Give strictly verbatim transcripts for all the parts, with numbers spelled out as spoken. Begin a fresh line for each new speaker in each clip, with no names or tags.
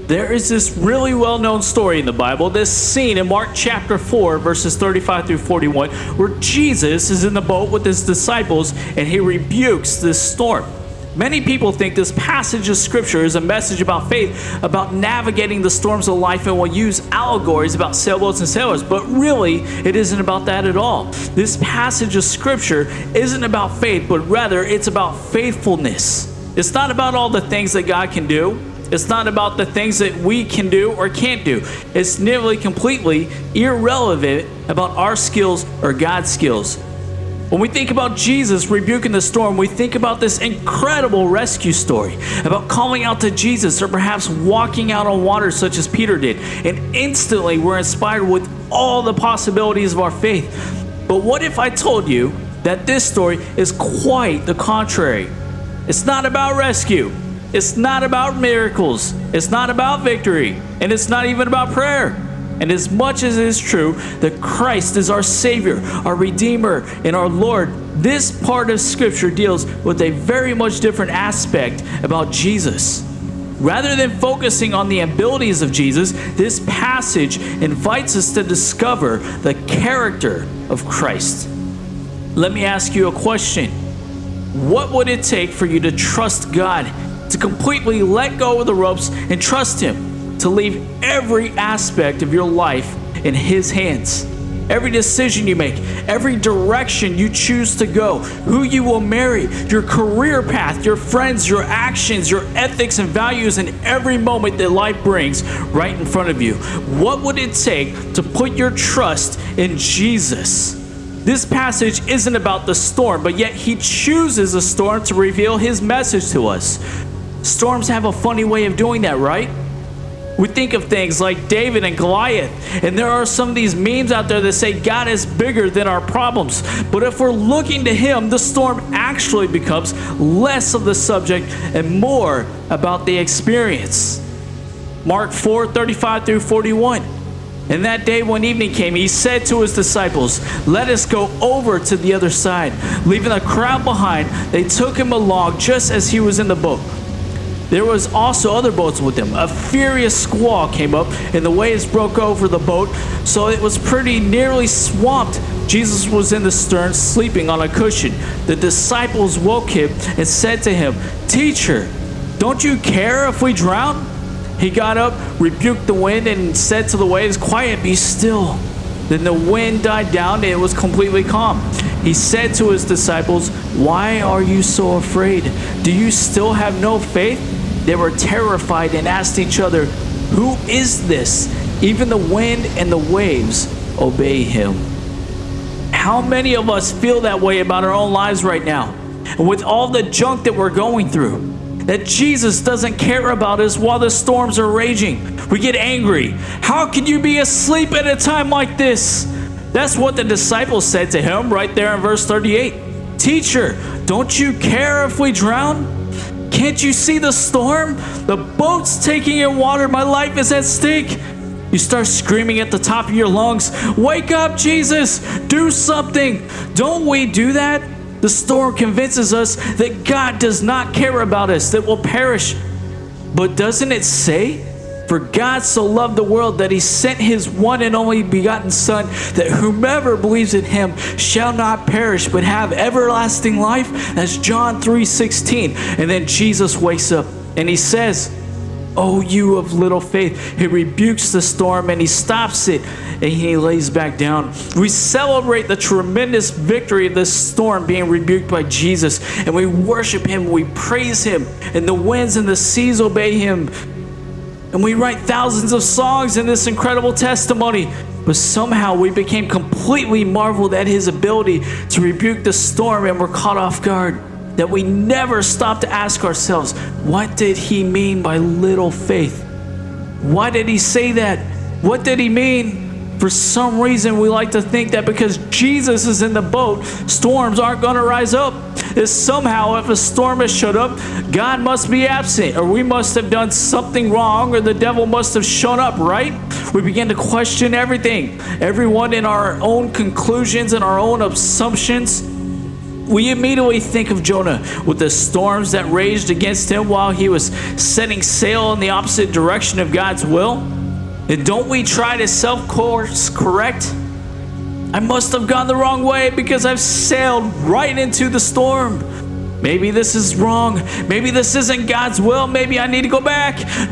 There is this really well-known story in the Bible, this scene in Mark chapter four, verses thirty-five through forty-one, where Jesus is in the boat with his disciples and he rebukes this storm. Many people think this passage of scripture is a message about faith, about navigating the storms of life, and will use allegories about sailboats and sailors, but really it isn't about that at all. This passage of scripture isn't about faith, but rather it's about faithfulness. It's not about all the things that God can do. It's not about the things that we can do or can't do. It's nearly completely irrelevant about our skills or God's skills. When we think about Jesus rebuking the storm, we think about this incredible rescue story, about calling out to Jesus or perhaps walking out on water such as Peter did. And instantly we're inspired with all the possibilities of our faith. But what if I told you that this story is quite the contrary? It's not about rescue. It's not about miracles. It's not about victory. And it's not even about prayer. And as much as it is true that Christ is our Savior, our Redeemer, and our Lord, this part of Scripture deals with a very much different aspect about Jesus. Rather than focusing on the abilities of Jesus, this passage invites us to discover the character of Christ. Let me ask you a question. What would it take for you to trust God, to completely let go of the ropes and trust Him, to leave every aspect of your life in His hands? Every decision you make, every direction you choose to go, who you will marry, your career path, your friends, your actions, your ethics and values, and every moment that life brings right in front of you. What would it take to put your trust in Jesus? This passage isn't about the storm, but yet He chooses a storm to reveal His message to us. Storms have a funny way of doing that, right? We think of things like David and Goliath, and there are some of these memes out there that say God is bigger than our problems. But if we're looking to Him, the storm actually becomes less of the subject and more about the experience. Mark four, thirty-five through forty-one. And that day when evening came, He said to His disciples, "Let us go over to the other side." Leaving the crowd behind, they took Him along just as He was in the boat. There was also other boats with Him. A furious squall came up, and the waves broke over the boat, so it was pretty nearly swamped. Jesus was in the stern, sleeping on a cushion. The disciples woke Him and said to Him, "Teacher, don't you care if we drown?" He got up, rebuked the wind, and said to the waves, "Quiet, be still." Then the wind died down, and it was completely calm. He said to His disciples, "Why are you so afraid? Do you still have no faith?" They were terrified and asked each other, "Who is this? Even the wind and the waves obey Him." How many of us feel that way about our own lives right now? And with all the junk that we're going through, that Jesus doesn't care about us while the storms are raging. We get angry. How can you be asleep at a time like this? That's what the disciples said to Him right there in verse thirty-eight. "Teacher, don't you care if we drown? Can't you see the storm? The boat's taking in water. My life is at stake." You start screaming at the top of your lungs, "Wake up, Jesus! Do something!" Don't we do that? The storm convinces us that God does not care about us, that we'll perish. But doesn't it say, "For God so loved the world that He sent His one and only begotten Son, that whomever believes in Him shall not perish but have everlasting life"? That's John three sixteen. And then Jesus wakes up and He says, "Oh, you of little faith." He rebukes the storm and He stops it and He lays back down. We celebrate the tremendous victory of this storm being rebuked by Jesus, and we worship Him, we praise Him, and the winds and the seas obey Him. And we write thousands of songs in this incredible testimony. But somehow we became completely marveled at His ability to rebuke the storm, and we're caught off guard. That we never stop to ask ourselves, what did He mean by little faith? Why did He say that? What did He mean? For some reason, we like to think that because Jesus is in the boat, storms aren't going to rise up. That somehow, if a storm has showed up, God must be absent, or we must have done something wrong, or the devil must have shown up, right? We begin to question everything, everyone in our own conclusions and our own assumptions. We immediately think of Jonah with the storms that raged against him while he was setting sail in the opposite direction of God's will. And don't we try to self-course correct? I must have gone the wrong way because I've sailed right into the storm. Maybe this is wrong. Maybe this isn't God's will. Maybe I need to go back.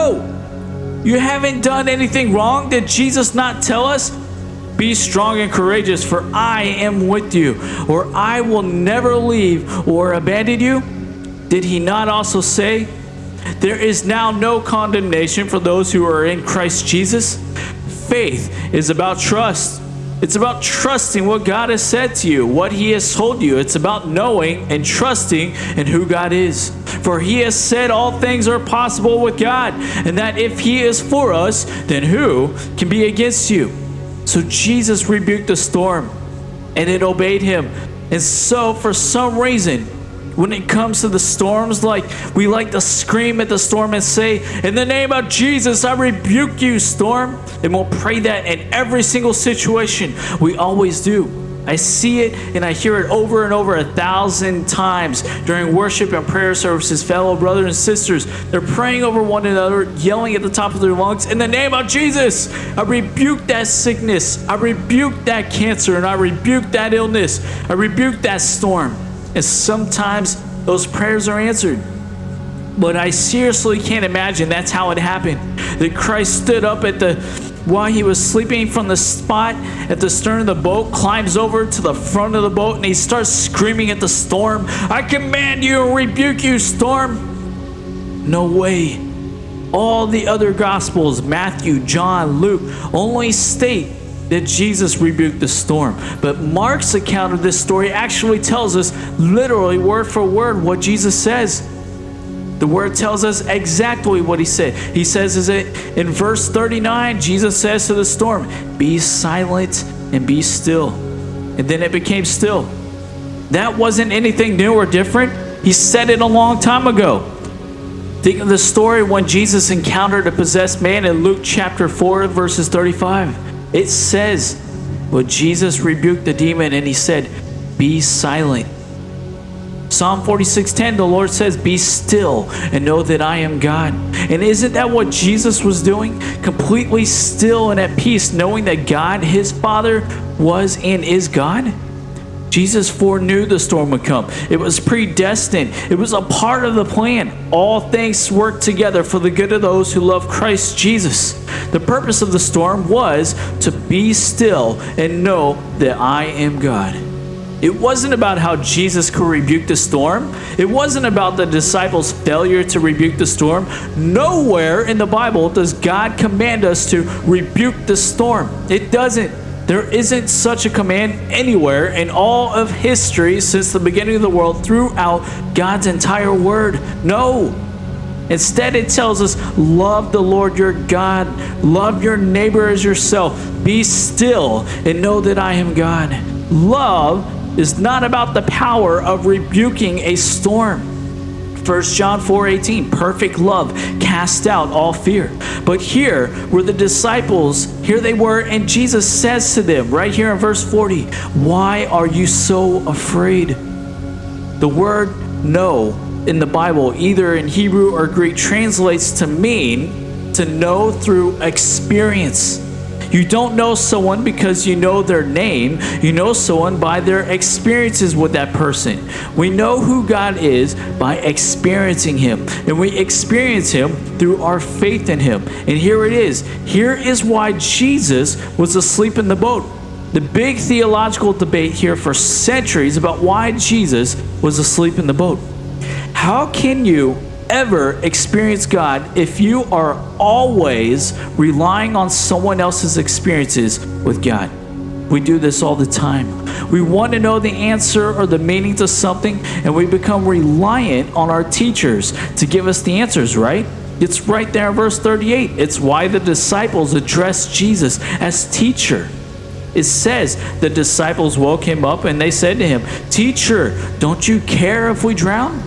No! You haven't done anything wrong. Did Jesus not tell us? Be strong and courageous, for I am with you, or I will never leave or abandon you. Did he not also say, there is now no condemnation for those who are in Christ Jesus? Faith is about trust. It's about trusting what God has said to you, what he has told you. It's about knowing and trusting in who God is. For he has said all things are possible with God, and that if he is for us, then who can be against you? So Jesus rebuked the storm, and it obeyed him. And so, for some reason, when it comes to the storms, like we like to scream at the storm and say, in the name of Jesus, I rebuke you, storm. And we'll pray that in every single situation. We always do. I see it and I hear it over and over a thousand times during worship and prayer services. Fellow brothers and sisters, they're praying over one another, yelling at the top of their lungs, in the name of Jesus, I rebuke that sickness, I rebuke that cancer, and I rebuke that illness, I rebuke that storm. And sometimes those prayers are answered. But I seriously can't imagine that's how it happened. That Christ stood up at the while he was sleeping from the spot at the stern of the boat, climbs over to the front of the boat, and he starts screaming at the storm, I command you and rebuke you, storm. No way. All the other Gospels, Matthew, John, Luke, only state that Jesus rebuked the storm. But Mark's account of this story actually tells us literally word for word what Jesus says. The word tells us exactly what he said. He says is it in verse thirty-nine, Jesus says to the storm, be silent and be still. And then it became still. That wasn't anything new or different. He said it a long time ago. Think of the story when Jesus encountered a possessed man in Luke chapter four, verses thirty-five. It says, well, Jesus rebuked the demon and he said, be silent. Psalm forty-six ten, the Lord says, be still and know that I am God. And isn't that what Jesus was doing? Completely still and at peace, knowing that God, his Father, was and is God? Jesus foreknew the storm would come. It was predestined. It was a part of the plan. All things work together for the good of those who love Christ Jesus. The purpose of the storm was to be still and know that I am God. It wasn't about how Jesus could rebuke the storm. It wasn't about the disciples' failure to rebuke the storm. Nowhere in the Bible does God command us to rebuke the storm. It doesn't. There isn't such a command anywhere in all of history since the beginning of the world throughout God's entire word. No. Instead, it tells us, love the Lord your God. Love your neighbor as yourself. Be still and know that I am God. Love is not about the power of rebuking a storm. First John four eighteen, perfect love casts out all fear. But here were the disciples, here they were, and Jesus says to them, right here in verse forty, why are you so afraid? The word know in the Bible, either in Hebrew or Greek, translates to mean to know through experience. You don't know someone because you know their name. You know someone by their experiences with that person. We know who God is by experiencing him. And we experience him through our faith in him. And here it is. Here is why Jesus was asleep in the boat. The big theological debate here for centuries about why Jesus was asleep in the boat. How can you ever experience God if you are always relying on someone else's experiences with God? We do this all the time. We want to know the answer or the meaning to something, and we become reliant on our teachers to give us the answers, right? It's right there in verse thirty-eight. It's why the disciples addressed Jesus as teacher. It says the disciples woke him up and they said to him, "Teacher, don't you care if we drown?"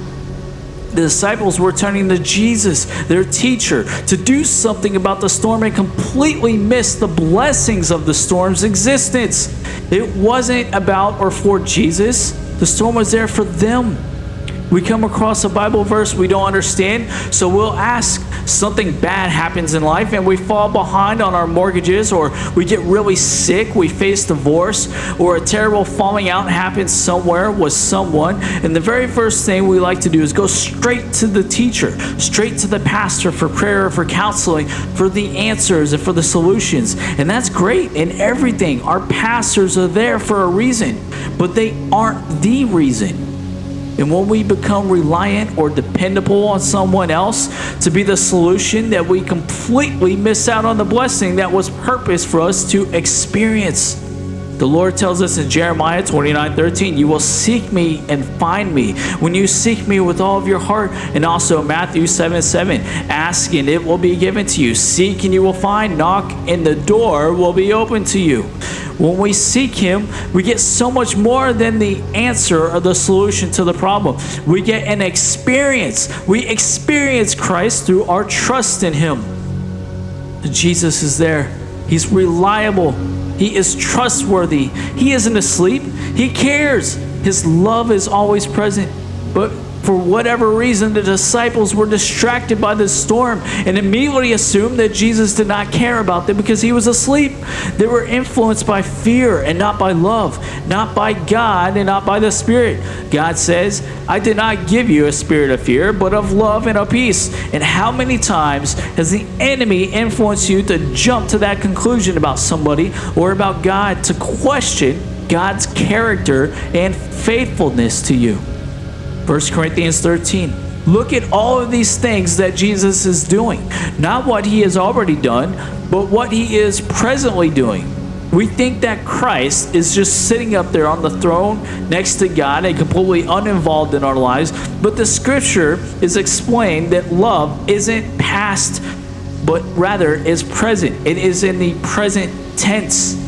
The disciples were turning to Jesus, their teacher, to do something about the storm and completely missed the blessings of the storm's existence. It wasn't about or for Jesus. The storm was there for them. We come across a Bible verse we don't understand, so we'll ask. Something bad happens in life and we fall behind on our mortgages, or we get really sick, we face divorce, or a terrible falling out happens somewhere with someone. And the very first thing we like to do is go straight to the teacher, straight to the pastor for prayer, for counseling, for the answers and for the solutions. And that's great and everything. Our pastors are there for a reason, but they aren't the reason. And when we become reliant or dependable on someone else to be the solution, that we completely miss out on the blessing that was purposed for us to experience. The Lord tells us in Jeremiah twenty-nine thirteen, you will seek me and find me when you seek me with all of your heart. And also Matthew seven seven, ask and it will be given to you. Seek and you will find. Knock and the door will be open to you. When we seek Him, we get so much more than the answer or the solution to the problem. We get an experience. We experience Christ through our trust in Him. Jesus is there. He's reliable. He is trustworthy. He isn't asleep. He cares. His love is always present. But for whatever reason, the disciples were distracted by the storm and immediately assumed that Jesus did not care about them because He was asleep. They were influenced by fear and not by love, not by God and not by the Spirit. God says, I did not give you a spirit of fear, but of love and of peace. And how many times has the enemy influenced you to jump to that conclusion about somebody or about God, to question God's character and faithfulness to you? First Corinthians thirteen. Look at all of these things that Jesus is doing. Not what He has already done, but what He is presently doing. We think that Christ is just sitting up there on the throne next to God and completely uninvolved in our lives. But the scripture is explained that love isn't past, but rather is present. It is in the present tense.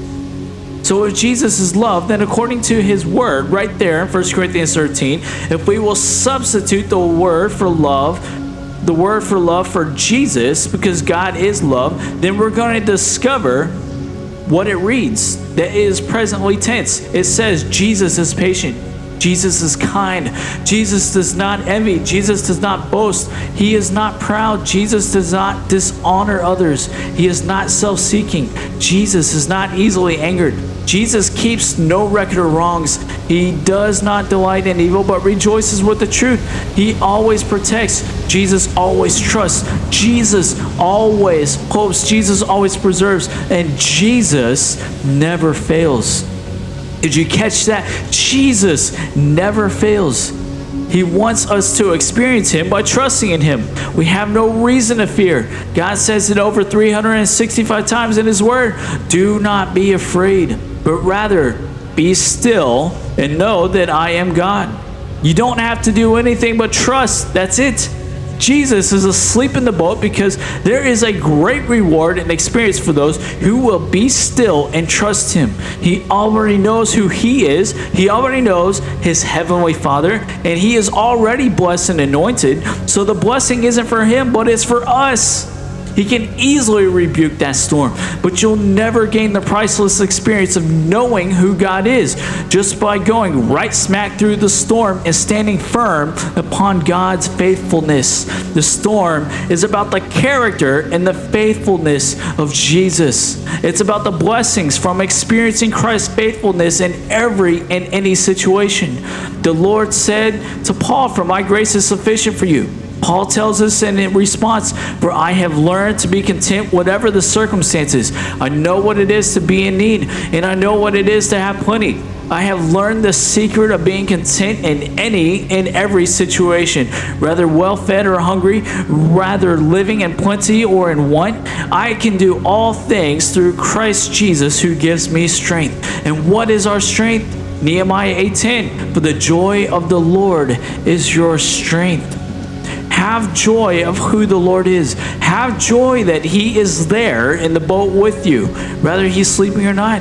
So if Jesus is love, then according to His word right there in First Corinthians thirteen, if we will substitute the word for love, the word for love for Jesus, because God is love, then we're going to discover what it reads. That is presently tense. It says Jesus is patient. Jesus is kind. Jesus does not envy. Jesus does not boast. He is not proud. Jesus does not dishonor others. He is not self-seeking. Jesus is not easily angered. Jesus keeps no record of wrongs. He does not delight in evil, but rejoices with the truth. He always protects. Jesus always trusts. Jesus always hopes. Jesus always preserves. And Jesus never fails. Did you catch that? Jesus never fails. He wants us to experience Him by trusting in Him. We have no reason to fear. God says it over three hundred sixty-five times in His Word. Do not be afraid, but rather be still and know that I am God. You don't have to do anything but trust. That's it. Jesus is asleep in the boat because there is a great reward and experience for those who will be still and trust Him. He already knows who He is. He already knows His Heavenly Father, and He is already blessed and anointed. So the blessing isn't for Him, but it's for us. He can easily rebuke that storm, but you'll never gain the priceless experience of knowing who God is just by going right smack through the storm and standing firm upon God's faithfulness. The storm is about the character and the faithfulness of Jesus. It's about the blessings from experiencing Christ's faithfulness in every and any situation. The Lord said to Paul, "For my grace is sufficient for you." Paul tells us in response, "For I have learned to be content whatever the circumstances. I know what it is to be in need, and I know what it is to have plenty. I have learned the secret of being content in any and every situation, rather well-fed or hungry, rather living in plenty or in want. I can do all things through Christ Jesus who gives me strength." And what is our strength? Nehemiah eight ten, "For the joy of the Lord is your strength." Have joy of who the Lord is. Have joy that He is there in the boat with you, whether He's sleeping or not.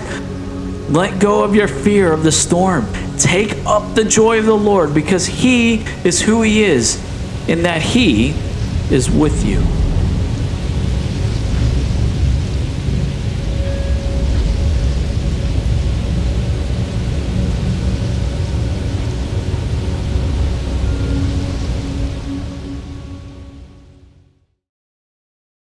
Let go of your fear of the storm. Take up the joy of the Lord, because He is who He is, and that He is with you.